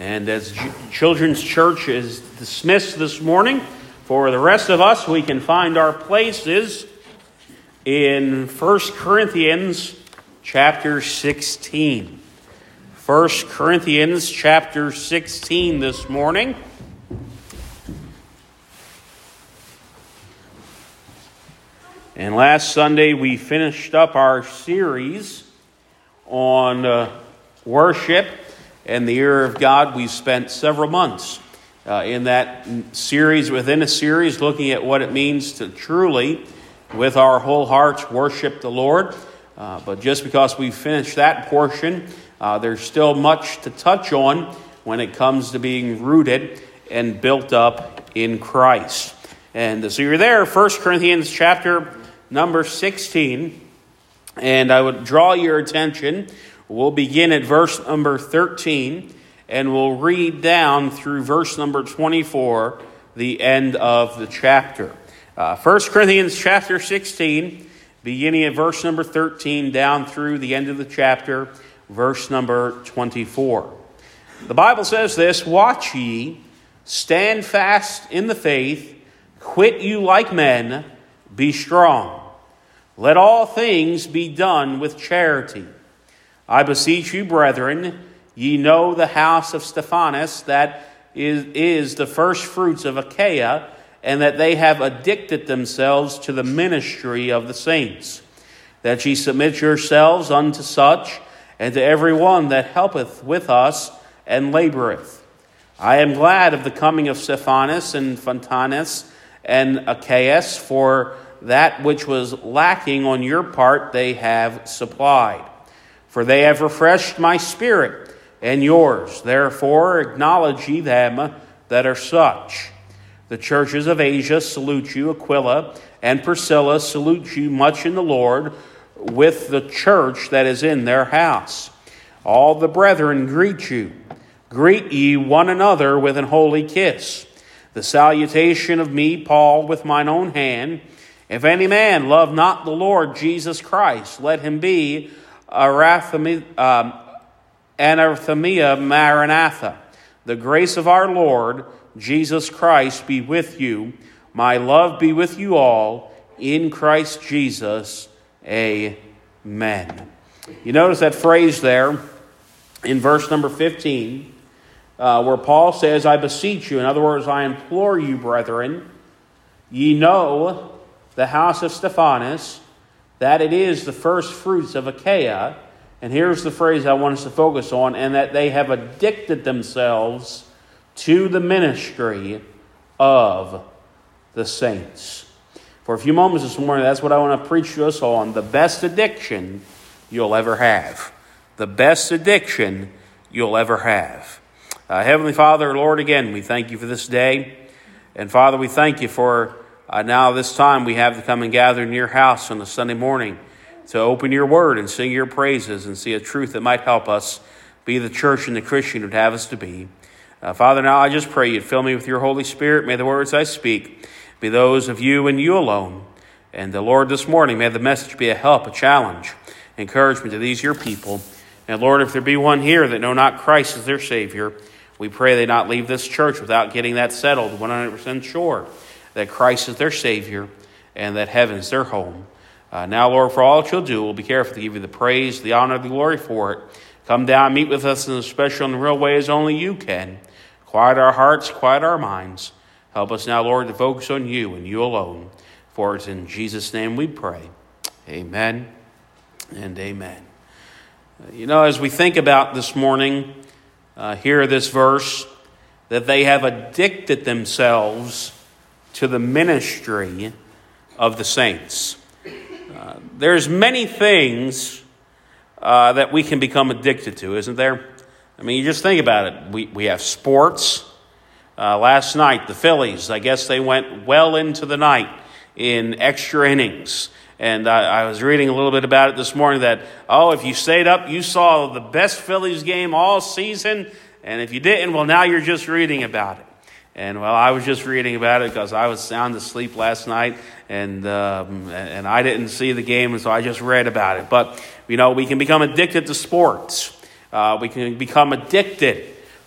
And as Children's Church is dismissed this morning, for the rest of us, we can find our places in 1 Corinthians chapter 16. 1 Corinthians chapter 16 this morning. And last Sunday we finished up our series on worship and the ear of God. We spent several months in that series, within a series, looking at what it means to truly, with our whole hearts, worship the Lord. But just because we finished that portion, there's still much to touch on when it comes to being rooted and built up in Christ. And so you're there, 1 Corinthians chapter number 16. And I would draw your attention. We'll begin at verse number 13, and we'll read down through verse number 24, the end of the chapter. 1 Corinthians chapter 16, beginning at verse number 13, down through the end of the chapter, verse number 24. The Bible says this: "Watch ye, stand fast in the faith, quit you like men, be strong. Let all things be done with charity. I beseech you, brethren, ye know the house of Stephanas, that is the first fruits of Achaia, and that they have addicted themselves to the ministry of the saints. That ye submit yourselves unto such, and to every one that helpeth with us and laboreth. I am glad of the coming of Stephanas and Photinus and Achaeus, for that which was lacking on your part they have supplied. For they have refreshed my spirit and yours. Therefore acknowledge ye them that are such. The churches of Asia salute you. Aquila and Priscilla salute you much in the Lord, with the church that is in their house. All the brethren greet you. Greet ye one another with an holy kiss. The salutation of me, Paul, with mine own hand. If any man love not the Lord Jesus Christ, let him be anathema maranatha. The grace of our Lord Jesus Christ be with you. My love be with you all in Christ Jesus. Amen." You notice that phrase there in verse number 15, where Paul says, "I beseech you." In other words, I implore you, brethren, ye know the house of Stephanas, that it is the first fruits of Achaia. And here's the phrase I want us to focus on: "and that they have addicted themselves to the ministry of the saints." For a few moments this morning, that's what I want to preach to us on: the best addiction you'll ever have. The best addiction you'll ever have. Heavenly Father, Lord, again, we thank you for this day. And Father, we thank you for now this time we have to come and gather in your house on a Sunday morning to open your word and sing your praises and see a truth that might help us be the church and the Christian you'd have us to be. Father, now I just pray you'd fill me with your Holy Spirit. May the words I speak be those of you and you alone. And Lord, this morning, may the message be a help, a challenge, encouragement to these your people. And Lord, if there be one here that know not Christ as their Savior, we pray they not leave this church without getting that settled, 100% sure that Christ is their Savior and that heaven is their home. Now, Lord, for all that you'll do, we'll be careful to give you the praise, the honor, the glory for it. Come down, meet with us in a special and real way as only you can. Quiet our hearts, quiet our minds. Help us now, Lord, to focus on you and you alone. For it's in Jesus' name we pray. Amen and amen. As we think about this morning, hear this verse, that they have addicted themselves to the ministry of the saints. There's many things that we can become addicted to, isn't there? I mean, you just think about it. We have sports. Last night, the Phillies, I guess they went well into the night in extra innings. And I was reading a little bit about it this morning that, if you stayed up, you saw the best Phillies game all season. And if you didn't, well, now you're just reading about it. And, I was just reading about it because I was sound asleep last night. And I didn't see the game, and so I just read about it. But, we can become addicted to sports. We can become addicted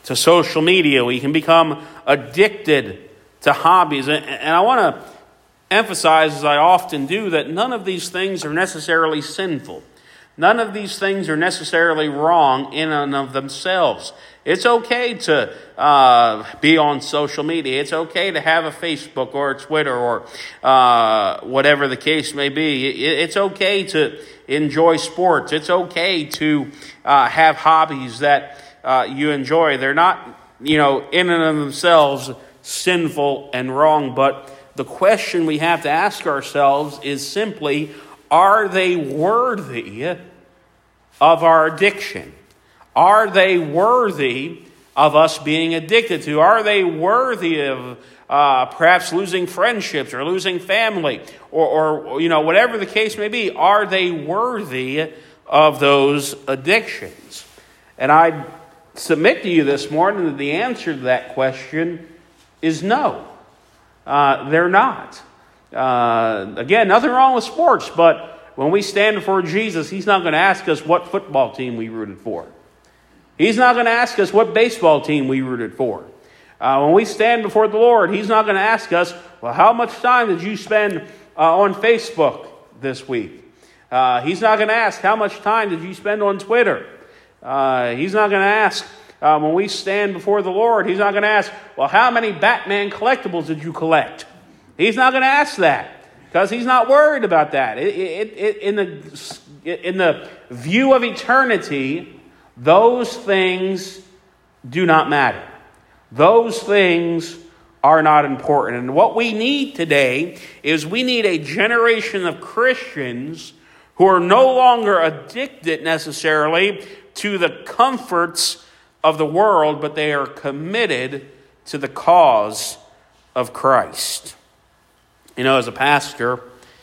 to social media. We can become addicted to hobbies. And I want to emphasize, as I often do, that none of these things are necessarily sinful. None of these things are necessarily wrong in and of themselves. It's okay to be on social media. It's okay to have a Facebook or a Twitter or whatever the case may be. It's okay to enjoy sports. It's okay to have hobbies that you enjoy. They're not, in and of themselves sinful and wrong. But the question we have to ask ourselves is simply, are they worthy of our addiction? Are they worthy of us being addicted to? Are they worthy of perhaps losing friendships or losing family or whatever the case may be? Are they worthy of those addictions? And I submit to you this morning that the answer to that question is no. They're not. Again, nothing wrong with sports, but when we stand before Jesus, He's not going to ask us what football team we rooted for. He's not going to ask us what baseball team we rooted for. When we stand before the Lord, He's not going to ask us, well, how much time did you spend on Facebook this week? He's not going to ask, how much time did you spend on Twitter? He's not going to ask, when we stand before the Lord, He's not going to ask, well, how many Batman collectibles did you collect? He's not going to ask that. Because He's not worried about that. In the view of eternity, those things do not matter. Those things are not important. And what we need today is we need a generation of Christians who are no longer addicted necessarily to the comforts of the world, but they are committed to the cause of Christ. As a pastor,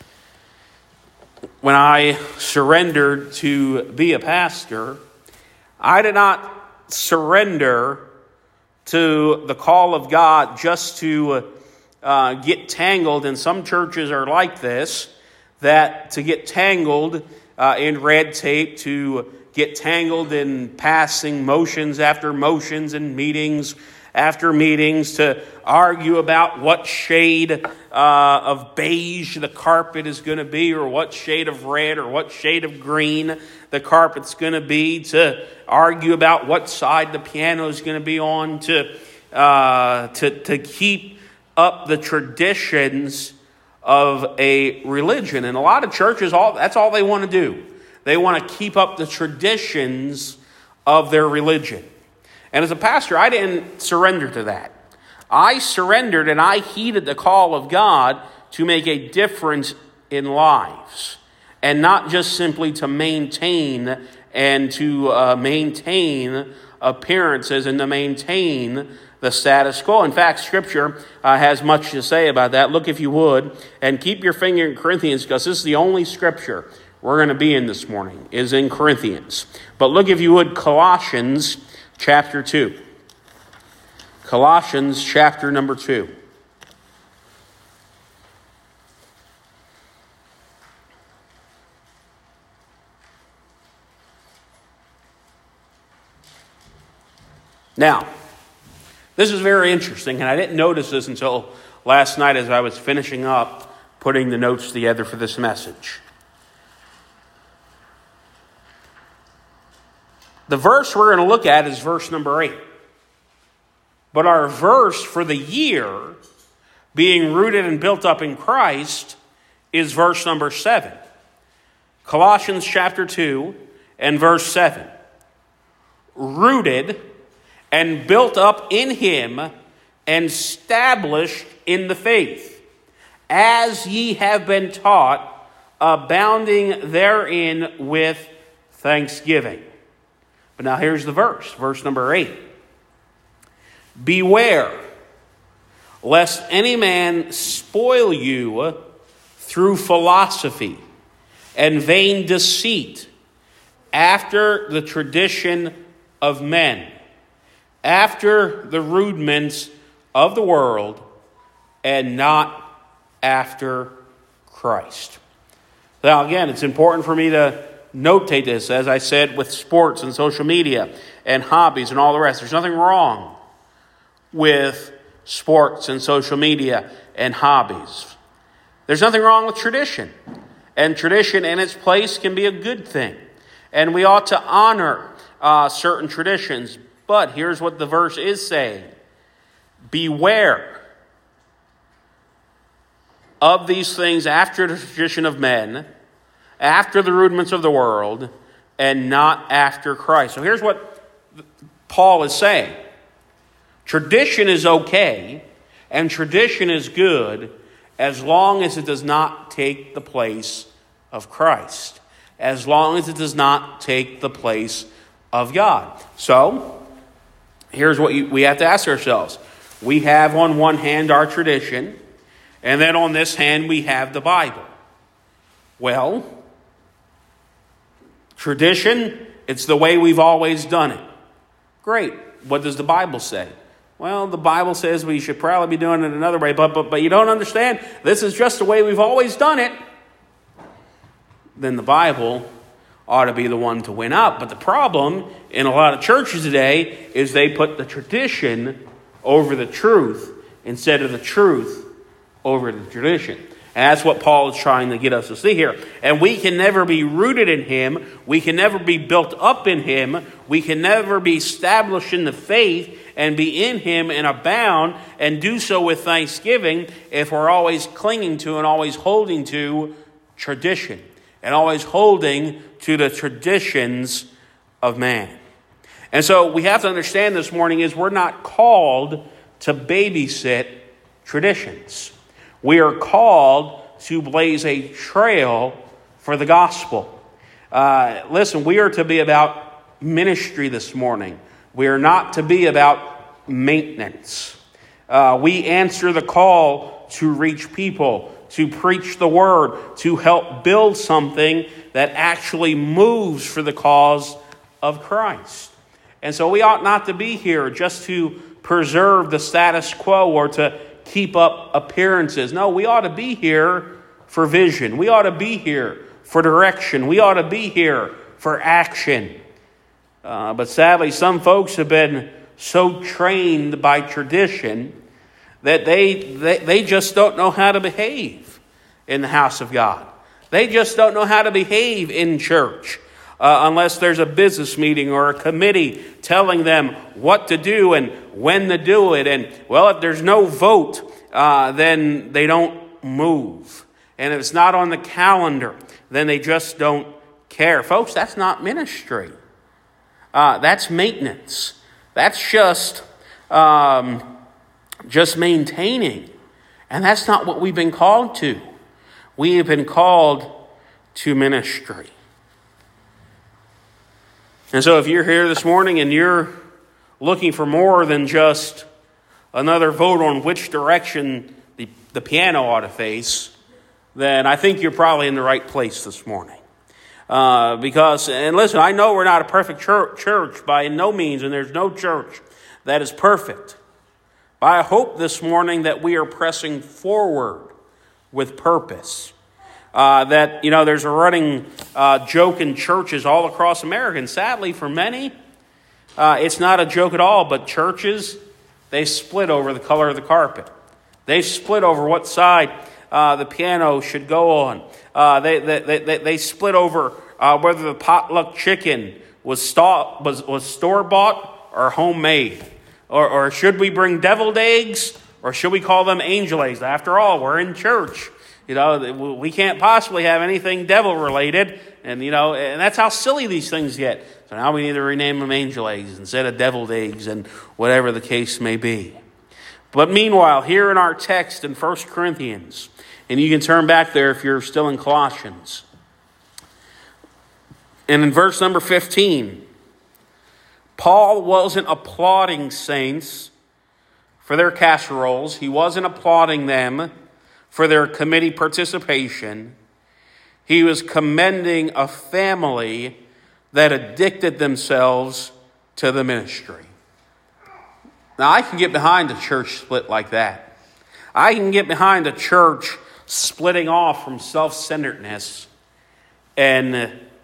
when I surrendered to be a pastor, I did not surrender to the call of God just to get tangled. And some churches are like this, that to get tangled in red tape, to get tangled in passing motions after motions and meetings after meetings, to argue about what shade of beige the carpet is going to be, or what shade of red or what shade of green the carpet's going to be, to argue about what side the piano is going to be on, to keep up the traditions of a religion. And a lot of churches, that's all they want to do. They want to keep up the traditions of their religion. And as a pastor, I didn't surrender to that. I surrendered and I heeded the call of God to make a difference in lives. And not just simply to maintain and to maintain appearances and to maintain the status quo. In fact, Scripture has much to say about that. Look, if you would, and keep your finger in Corinthians, because this is the only Scripture we're going to be in this morning, is in Corinthians. But look, if you would, Colossians chapter 2. Colossians chapter number 2. Now, this is very interesting, and I didn't notice this until last night as I was finishing up putting the notes together for this message. The verse we're going to look at is verse number 8. But our verse for the year, being rooted and built up in Christ, is verse number 7. Colossians chapter 2 and verse 7. Rooted and built up in Him and established in the faith, as ye have been taught, abounding therein with thanksgiving. But now here's the verse number 8. Beware, lest any man spoil you through philosophy and vain deceit, after the tradition of men, after the rudiments of the world, and not after Christ. Now again, it's important for me to notate this, as I said, with sports and social media and hobbies and all the rest. There's nothing wrong with sports and social media and hobbies. There's nothing wrong with tradition. And tradition in its place can be a good thing. And we ought to honor certain traditions. But here's what the verse is saying. Beware of these things after the tradition of men, after the rudiments of the world, and not after Christ. So here's what Paul is saying. Tradition is okay, and tradition is good, as long as it does not take the place of Christ. As long as it does not take the place of God. So, here's what we have to ask ourselves. We have on one hand our tradition, and then on this hand we have the Bible. Well, tradition, it's the way we've always done it. Great. What does the Bible say? Well, the Bible says we should probably be doing it another way, but you don't understand. This is just the way we've always done it. Then the Bible ought to be the one to win out. But the problem in a lot of churches today is they put the tradition over the truth instead of the truth over the tradition. And that's what Paul is trying to get us to see here. And we can never be rooted in him. We can never be built up in him. We can never be established in the faith and be in him and abound and do so with thanksgiving if we're always clinging to and always holding to tradition and always holding to the traditions of man. And so we have to understand this morning is we're not called to babysit traditions. We are called to blaze a trail for the gospel. Listen, we are to be about ministry this morning. We are not to be about maintenance. We answer the call to reach people, to preach the word, to help build something that actually moves for the cause of Christ. And so we ought not to be here just to preserve the status quo or to keep up appearances. No, we ought to be here for vision. We ought to be here for direction. We ought to be here for action. But sadly, some folks have been so trained by tradition that they just don't know how to behave in the house of God. They just don't know how to behave in church unless there's a business meeting or a committee telling them what to do and when to do it. And, well, if there's no vote, then they don't move. And if it's not on the calendar, then they just don't care. Folks, that's not ministry. That's maintenance. That's just maintaining. And that's not what we've been called to. We have been called to ministry. And so if you're here this morning and you're looking for more than just another vote on which direction the piano ought to face, then I think you're probably in the right place this morning. Because, and listen, I know we're not a perfect church by no means, and there's no church that is perfect. But I hope this morning that we are pressing forward with purpose. That, there's a running joke in churches all across America. And sadly, for many, it's not a joke at all. But churches, they split over the color of the carpet. They split over what side the piano should go on. They split over whether the potluck chicken was store-bought or homemade. Or should we bring deviled eggs or should we call them angel eggs? After all, we're in church. We can't possibly have anything devil-related. And that's how silly these things get. So now we need to rename them angel eggs instead of deviled eggs and whatever the case may be. But meanwhile, here in our text in 1 Corinthians, and you can turn back there if you're still in Colossians. And in verse number 15, Paul wasn't applauding saints for their casseroles. He wasn't applauding them for their committee participation. He was commending a family that addicted themselves to the ministry. Now, I can get behind a church split like that. I can get behind a church splitting off from self-centeredness and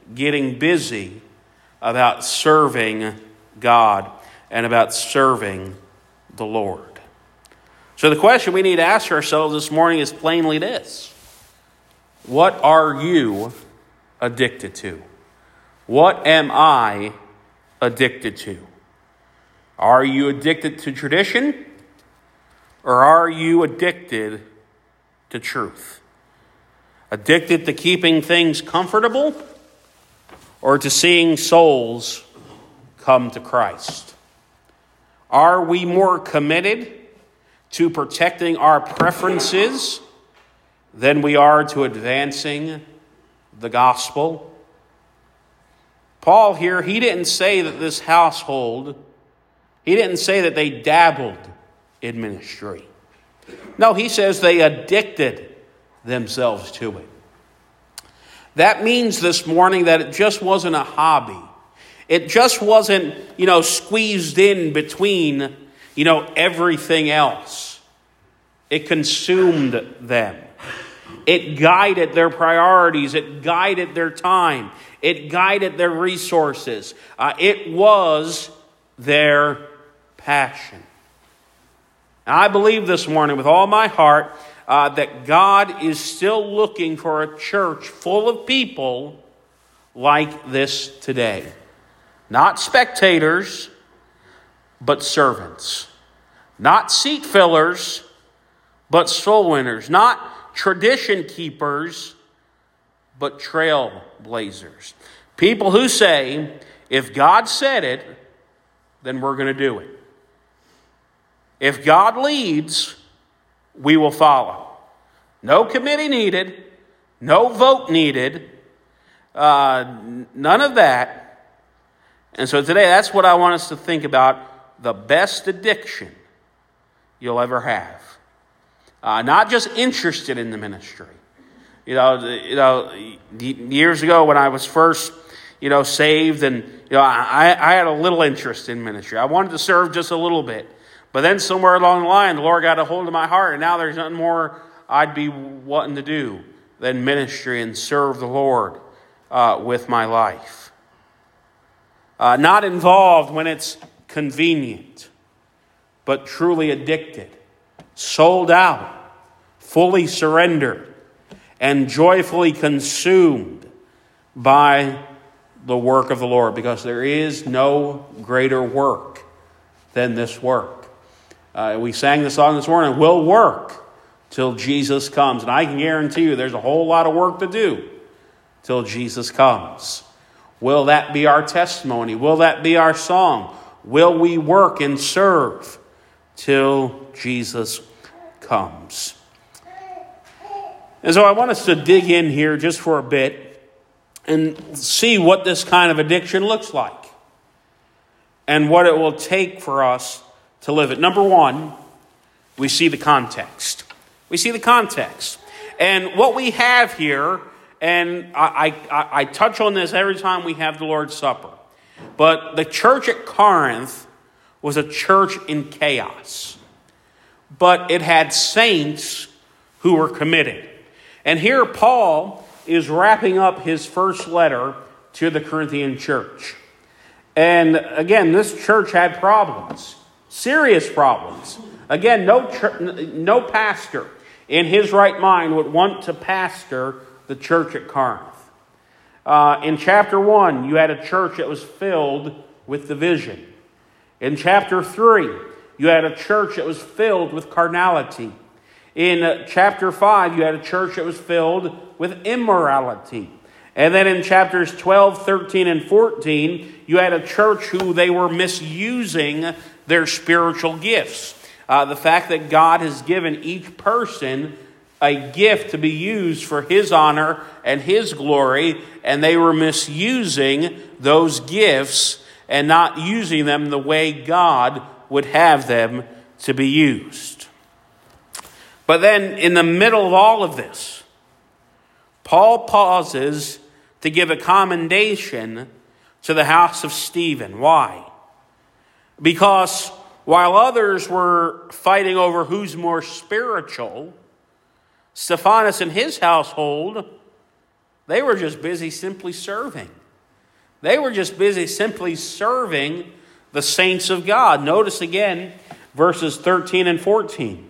getting busy about serving God and about serving the Lord. So the question we need to ask ourselves this morning is plainly this: what are you addicted to? What am I addicted to? Are you addicted to tradition, or are you addicted to truth? Addicted to keeping things comfortable, or to seeing souls come to Christ? Are we more committed to protecting our preferences than we are to advancing the gospel? Paul here, he didn't say that this household, he didn't say that they dabbled in ministry. No, he says they addicted themselves to it. That means this morning that it just wasn't a hobby. It just wasn't, squeezed in between, everything else. It consumed them. It guided their priorities. It guided their time. It guided their resources. It was their passion. And I believe this morning with all my heart that God is still looking for a church full of people like this today. Not spectators, but servants. Not seat fillers, but soul winners. Not tradition keepers, but trailblazers. People who say, if God said it, then we're going to do it. If God leads, we will follow. No committee needed. No vote needed. None of that. And so today, that's what I want us to think about: the best addiction you'll ever have. Not just interested in the ministry. Years ago when I was first, saved, and I had a little interest in ministry. I wanted to serve just a little bit, but then somewhere along the line, the Lord got a hold of my heart, and now there's nothing more I'd be wanting to do than ministry and serve the Lord with my life. Not involved when it's convenient, but truly addicted, sold out, fully surrendered, and joyfully consumed by the work of the Lord, because there is no greater work than this work. We sang the song this morning, "We'll work till Jesus comes." And I can guarantee you there's a whole lot of work to do till Jesus comes. Will that be our testimony? Will that be our song? Will we work and serve till Jesus comes? And so I want us to dig in here just for a bit and see what this kind of addiction looks like and what it will take for us to live it. Number one, we see the context. We see the context. And what we have here, and I touch on this every time we have the Lord's Supper, but the church at Corinth was a church in chaos. But it had saints who were committed. And here Paul is wrapping up his first letter to the Corinthian church. And again, this church had problems, serious problems. Again, no pastor in his right mind would want to pastor the church at Corinth. In chapter 1, you had a church that was filled with division. In chapter 3, you had a church that was filled with carnality. In chapter 5, you had a church that was filled with immorality. And then in chapters 12, 13, and 14, you had a church who they were misusing their spiritual gifts. The fact that God has given each person a gift to be used for His honor and His glory, and they were misusing those gifts and not using them the way God would have them to be used. But then in the middle of all of this, Paul pauses to give a commendation to the house of Stephen. Why? Because while others were fighting over who's more spiritual, Stephanus and his household, they were just busy simply serving. They were just busy simply serving the saints of God. Notice again verses 13 and 14.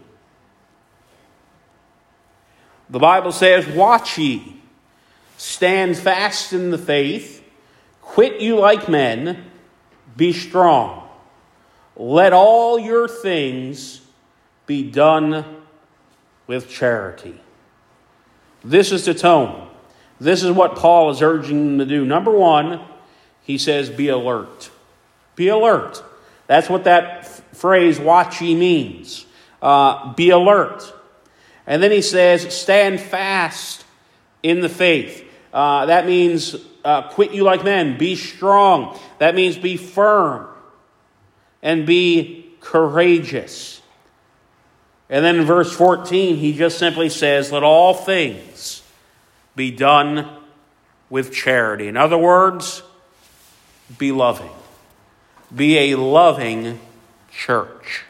The Bible says, "Watch ye, stand fast in the faith, quit you like men, be strong. Let all your things be done with charity." This is the tone. This is what Paul is urging them to do. Number one, he says, be alert. Be alert. That's what that phrase, "watch ye," means. Be alert. And then he says, stand fast in the faith. That means quit you like men. Be strong. That means be firm and be courageous. And then in verse 14, he just simply says, let all things be done with charity. In other words, be loving. Be a loving church.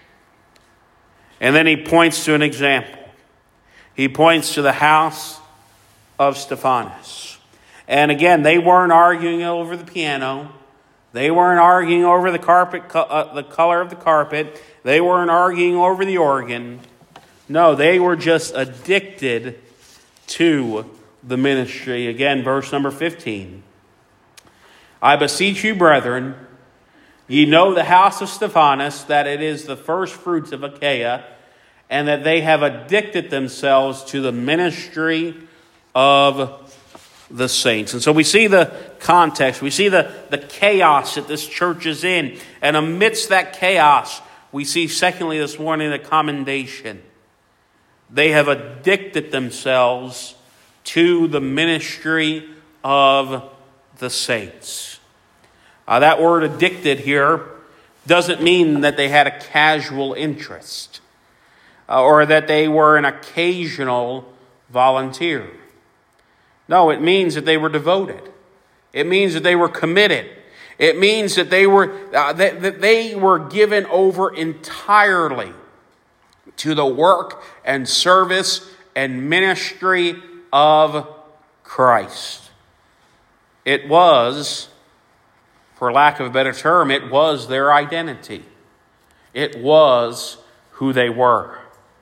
And then he points to an example. He points to the house of Stephanas. And again, they weren't arguing over the piano. They weren't arguing over the carpet, the color of the carpet. They weren't arguing over the organ. No, they were just addicted to the ministry. Again, verse number 15. "I beseech you, brethren, ye know the house of Stephanas, that it is the first fruits of Achaia, and that they have addicted themselves to the ministry of the saints." And so we see the context. We see the chaos that this church is in. And amidst that chaos, we see, secondly, this morning, the commendation. They have addicted themselves to the ministry of the saints. That word "addicted" here doesn't mean that they had a casual interest or that they were an occasional volunteer. No, it means that they were devoted. It means that they were committed. It means that they were given over entirely to the work and service and ministry of Christ. It was, for lack of a better term, it was their identity. It was who they were.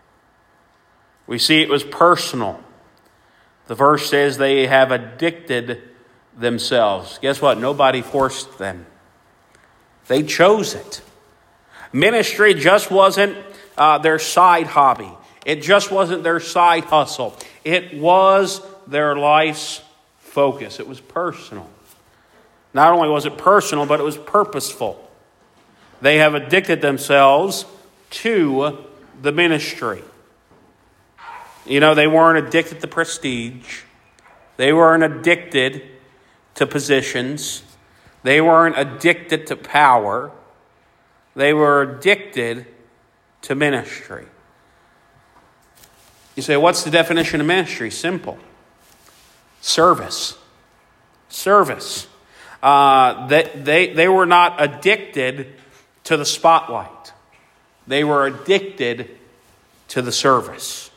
We see it was personal. The verse says they have addicted themselves. Guess what? Nobody forced them. They chose it. Ministry just wasn't their side hobby. It just wasn't their side hustle. It was their life's focus. It was personal. Not only was it personal, but it was purposeful. They have addicted themselves to the ministry. You know, they weren't addicted to prestige. They weren't addicted to positions. They weren't addicted to power. They were addicted to ministry. You say, what's the definition of ministry? Simple. Service. Service. They were not addicted to the spotlight. They were addicted to the service.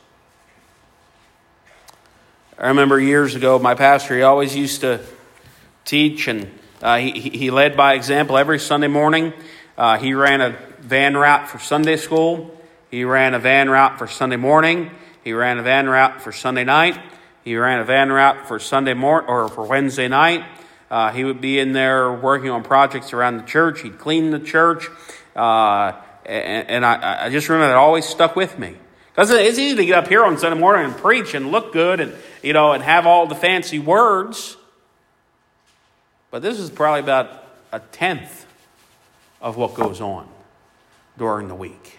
I remember years ago, my pastor, he always used to teach, and he led by example every Sunday morning. He ran a van route for Sunday school. He ran a van route for Sunday morning. He ran a van route for Sunday night. He ran a van route for Sunday morning or for Wednesday night. He would be in there working on projects around the church. He'd clean the church. And I just remember that always stuck with me. Because it's easy to get up here on Sunday morning and preach and look good and, and have all the fancy words. But this is probably about a tenth of what goes on during the week.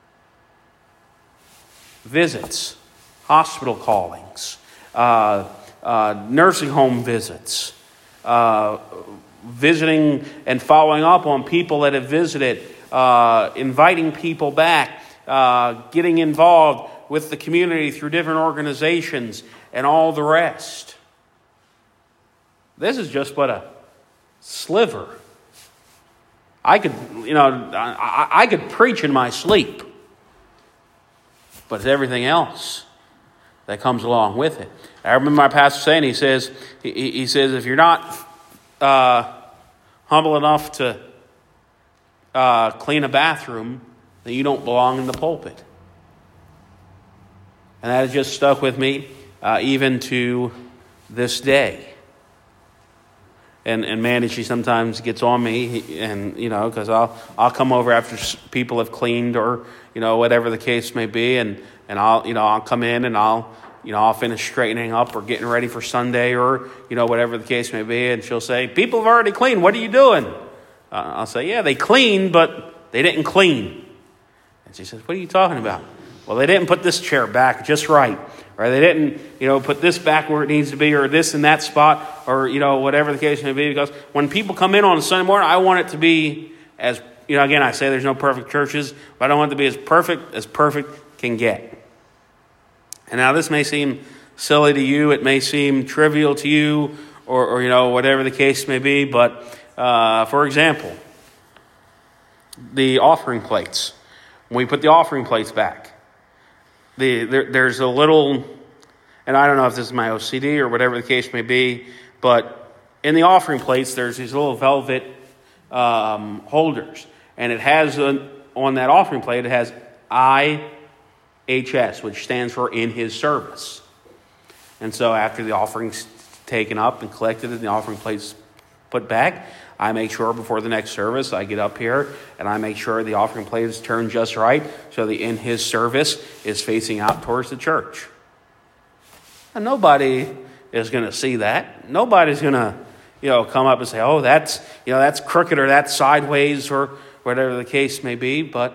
Visits, hospital callings, nursing home visits, visiting and following up on people that have visited, inviting people back, getting involved with the community through different organizations and all the rest. This is just but a sliver. I could preach in my sleep, but it's everything else that comes along with it. I remember my pastor saying, he says, if you're not humble enough to clean a bathroom, then you don't belong in the pulpit. And that has just stuck with me even to this day. And Mandy, she sometimes gets on me, and because I'll come over after people have cleaned, or whatever the case may be, and I'll come in and I'll finish straightening up or getting ready for Sunday, or whatever the case may be, and she'll say, "People have already cleaned. What are you doing?" I'll say, "Yeah, they cleaned, but they didn't clean." And she says, "What are you talking about?" "Well, they didn't put this chair back just right. Or they didn't, put this back where it needs to be, or this in that spot, or, whatever the case may be." Because when people come in on a Sunday morning, I want it to be as, again, I say there's no perfect churches, but I want it to be as perfect can get. And now this may seem silly to you. It may seem trivial to you, or whatever the case may be. But, for example, the offering plates. When we put the offering plates back, there's a little, and I don't know if this is my OCD or whatever the case may be, but in the offering plates, there's these little velvet holders. And it has, on that offering plate, it has IHS, which stands for in his service. And so after the offering's taken up and collected and the offering plate's put back, I make sure before the next service I get up here and I make sure the offering plate is turned just right so the in his service is facing out towards the church. And nobody is going to see that. Nobody's going to, come up and say, "Oh, that's crooked or that's sideways," or whatever the case may be. But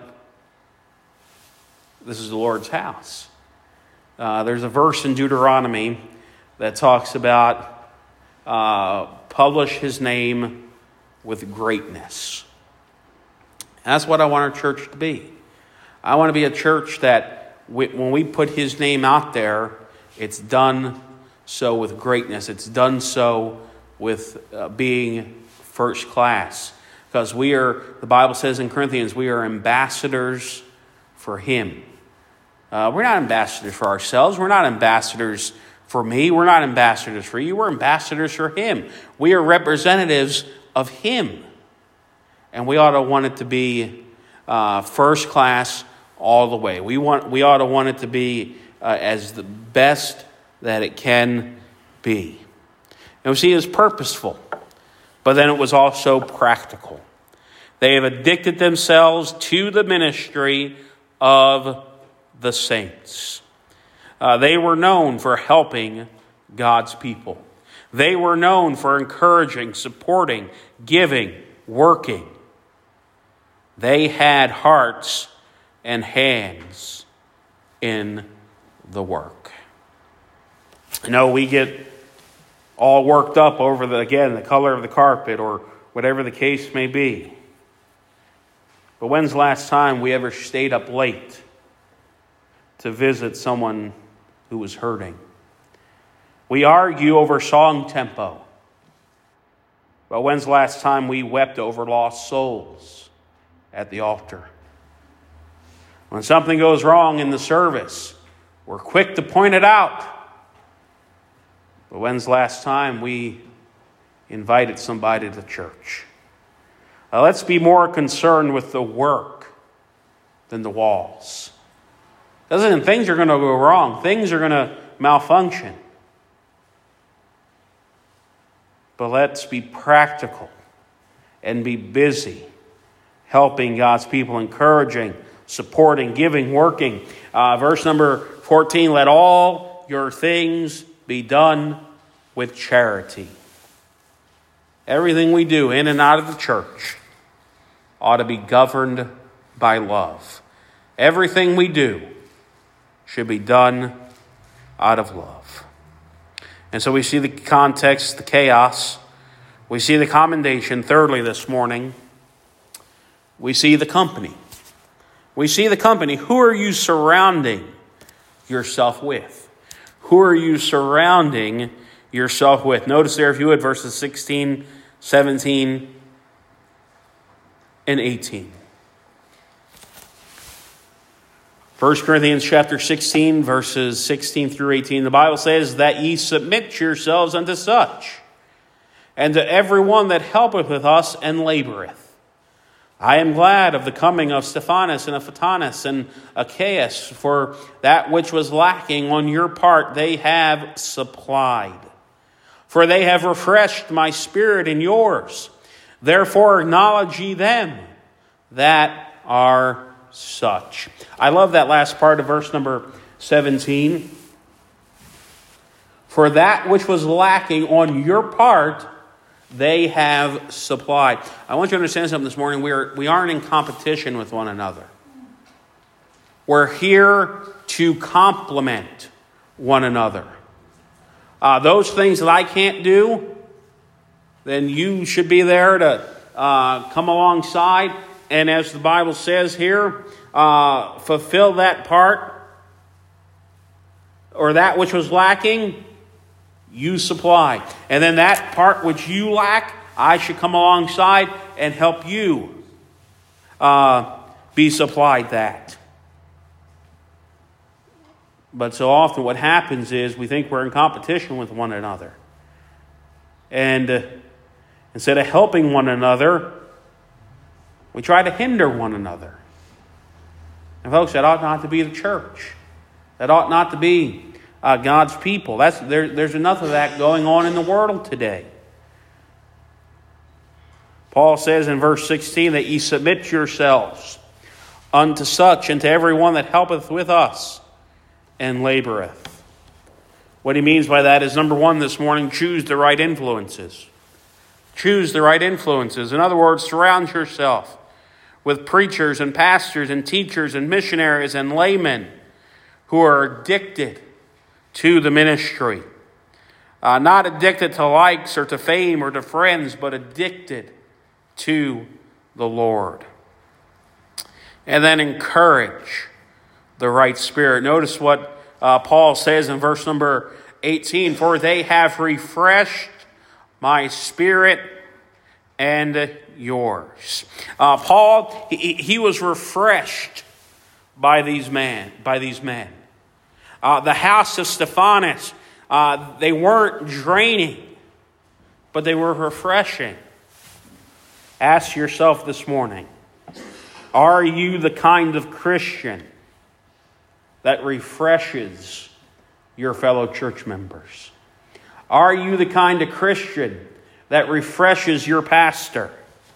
this is the Lord's house. There's a verse in Deuteronomy that talks about publish his name with greatness. And that's what I want our church to be. I want to be a church that when we put his name out there, it's done so with greatness. It's done so with being first class. Because the Bible says in Corinthians, we are ambassadors for him. We're not ambassadors for ourselves. We're not ambassadors for me. We're not ambassadors for you. We're ambassadors for him. We are representatives of him. And we ought to want it to be first class all the way. We ought to want it to be as the best that it can be. And we see it as purposeful, but then it was also practical. They have addicted themselves to the ministry of the saints. They were known for helping God's people. They were known for encouraging, supporting, giving, working. They had hearts and hands in the work. We get all worked up over the color of the carpet or whatever the case may be. But when's the last time we ever stayed up late to visit someone who was hurting? We argue over song tempo. But when's the last time we wept over lost souls at the altar? When something goes wrong in the service, we're quick to point it out. But when's the last time we invited somebody to church? Let's be more concerned with the work than the walls. Things are going to go wrong. Things are going to malfunction. But let's be practical and be busy helping God's people, encouraging, supporting, giving, working. Verse number 14, let all your things be done with charity. Everything we do in and out of the church ought to be governed by love. Everything we do should be done out of love. And so we see the context, the chaos. We see the commendation. Thirdly, this morning, we see the company. We see the company. Who are you surrounding yourself with? Who are you surrounding yourself with? Notice there, if you would, verses 16, 17, and 18. 1 Corinthians chapter 16, verses 16 through 18. The Bible says that ye submit yourselves unto such and to every one that helpeth with us and laboreth. I am glad of the coming of Stephanas and Ephanetus and Achaeus, for that which was lacking on your part they have supplied. For they have refreshed my spirit and yours. Therefore acknowledge ye them that are such. I love that last part of verse number 17. For that which was lacking on your part they have supplied. I want you to understand something this morning. We aren't in competition with one another. We're here to complement one another. Those things that I can't do, then you should be there to come alongside. And as the Bible says here, fulfill that part, or that which was lacking, you supply. And then that part which you lack, I should come alongside and help you be supplied that. But so often what happens is we think we're in competition with one another. And instead of helping one another, we try to hinder one another. And folks, that ought not to be the church. That ought not to be God's people. There's enough of that going on in the world today. Paul says in verse 16 that ye submit yourselves unto such and to every one that helpeth with us and laboreth. What he means by that is, number one this morning, choose the right influences. Choose the right influences. In other words, surround yourself with preachers and pastors and teachers and missionaries and laymen who are addicted to the ministry. Not addicted to likes or to fame or to friends, but addicted to the Lord. And then encourage the right spirit. Notice what Paul says in verse number 18. For they have refreshed my spirit and yours. Paul, he was refreshed by these men. The house of Stephanas, they weren't draining, but they were refreshing. Ask yourself this morning, are you the kind of Christian that refreshes your fellow church members? Are you the kind of Christian that refreshes your pastor?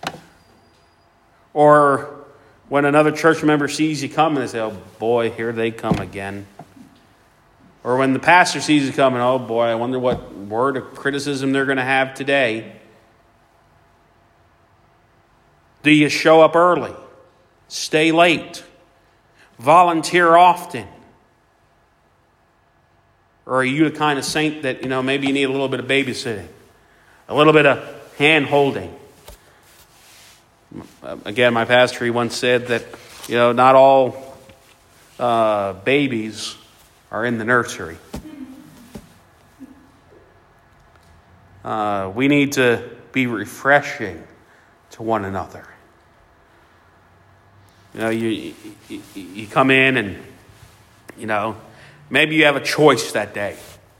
Or when another church member sees you coming, they say, oh boy, here they come again. Or when the pastor sees you coming, oh boy, I wonder what word of criticism they're going to have today. Do you show up early? Stay late? Volunteer often? Or are you the kind of saint that, maybe you need a little bit of babysitting? A little bit of hand-holding? Again, my pastor, he once said that, not all babies are in the nursery. We need to be refreshing to one another. You come in and, maybe you have a choice that day.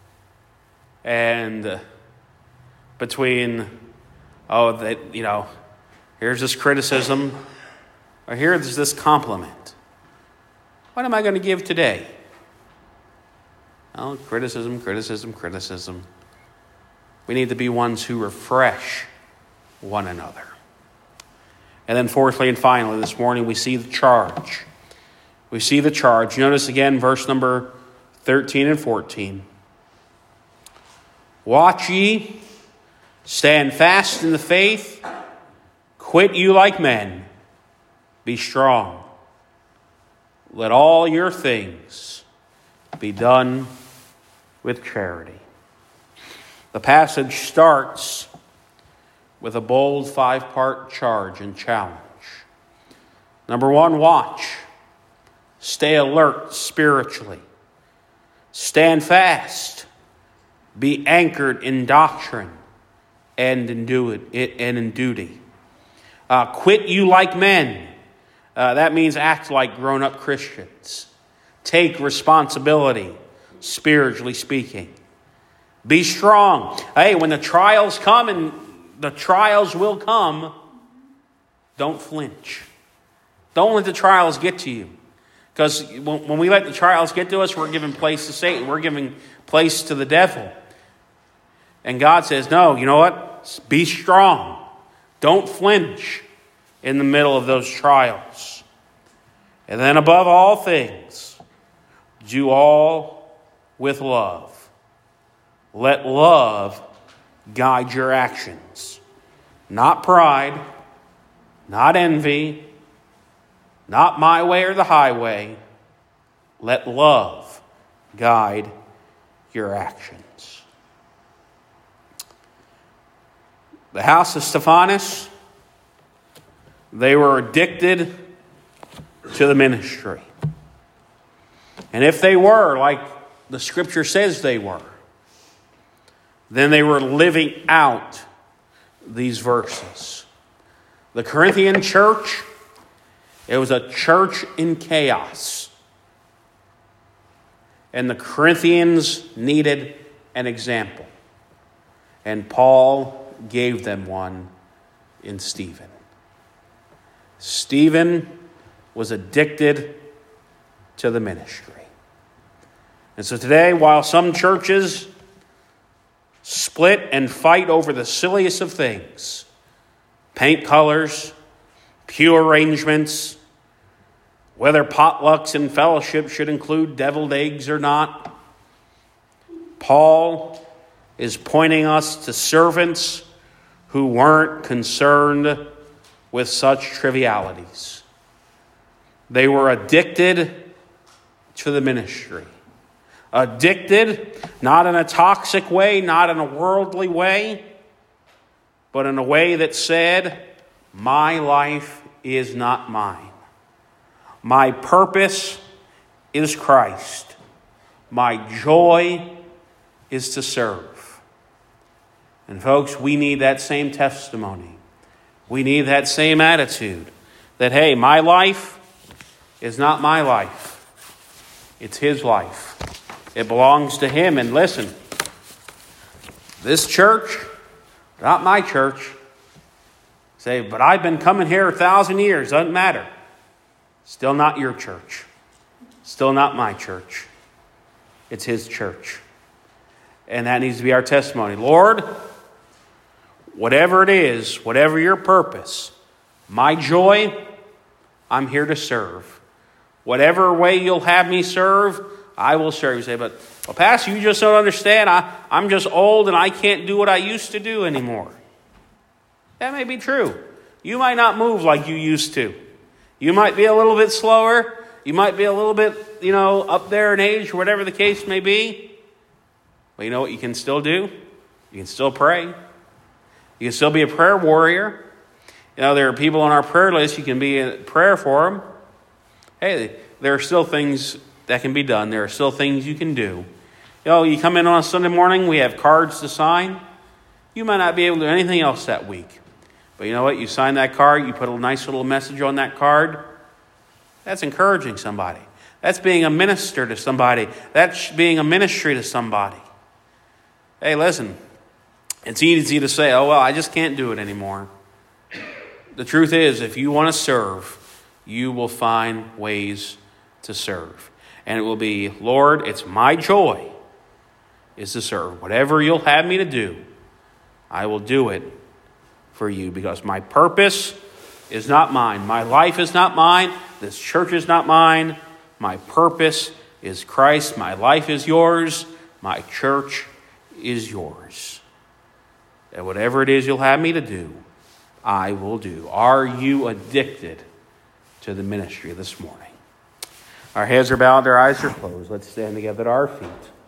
And between, here's this criticism, or here's this compliment. What am I going to give today? Oh, criticism. We need to be ones who refresh one another. And then fourthly and finally, this morning we see the charge. Notice again verse number 13 and 14. Watch ye, stand fast in the faith, quit you like men, be strong. Let all your things be done with charity. The passage starts with a bold 5-part charge and challenge. Number one, watch. Stay alert spiritually. Stand fast. Be anchored in doctrine and in duty. Quit you like men. That means act like grown-up Christians. Take responsibility, spiritually speaking. Be strong. Hey, when the trials come and the trials will come. Don't flinch. Don't let the trials get to you. Because when we let the trials get to us, we're giving place to Satan. We're giving place to the devil. And God says, no, you know what? Be strong. Don't flinch in the middle of those trials. And then above all things, do all with love. Let love guide your actions. Not pride, not envy, not my way or the highway. Let love guide your actions. The house of Stephanas, they were addicted to the ministry. And if they were, like the scripture says they were, then they were living out these verses. The Corinthian church, it was a church in chaos. And the Corinthians needed an example. And Paul gave them one in Stephen. Stephen was addicted to the ministry. And so today, while some churches split and fight over the silliest of things, paint colors, pew arrangements, whether potlucks and fellowship should include deviled eggs or not, Paul is pointing us to servants who weren't concerned with such trivialities. They were addicted to the ministry. Addicted, not in a toxic way, not in a worldly way, but in a way that said, my life is not mine. My purpose is Christ. My joy is to serve. And folks, we need that same testimony. We need that same attitude that, hey, my life is not my life. It's His life. It belongs to Him. And listen, this church, not my church, say, but I've been coming here 1,000 years. Doesn't matter. Still not your church. Still not my church. It's His church. And that needs to be our testimony. Lord, whatever it is, whatever your purpose, my joy, I'm here to serve. Whatever way you'll have me serve, I will serve. You say, but, well, Pastor, you just don't understand. I'm just old and I can't do what I used to do anymore. That may be true. You might not move like you used to. You might be a little bit slower. You might be a little bit, up there in age, whatever the case may be. But you know what you can still do? You can still pray. You can still be a prayer warrior. There are people on our prayer list. You can be in prayer for them. Hey, there are still things that can be done. There are still things you can do. You come in on a Sunday morning, we have cards to sign. You might not be able to do anything else that week. But you know what? You sign that card, you put a nice little message on that card. That's encouraging somebody. That's being a minister to somebody. That's being a ministry to somebody. Hey, listen, it's easy to say, oh, well, I just can't do it anymore. The truth is, if you want to serve, you will find ways to serve. And it will be, Lord, it's my joy is to serve. Whatever you'll have me to do, I will do it for you, because my purpose is not mine. My life is not mine. This church is not mine. My purpose is Christ. My life is yours. My church is yours. And whatever it is you'll have me to do, I will do. Are you addicted to the ministry this morning? Our heads are bowed, our eyes are closed. Let's stand together at our feet.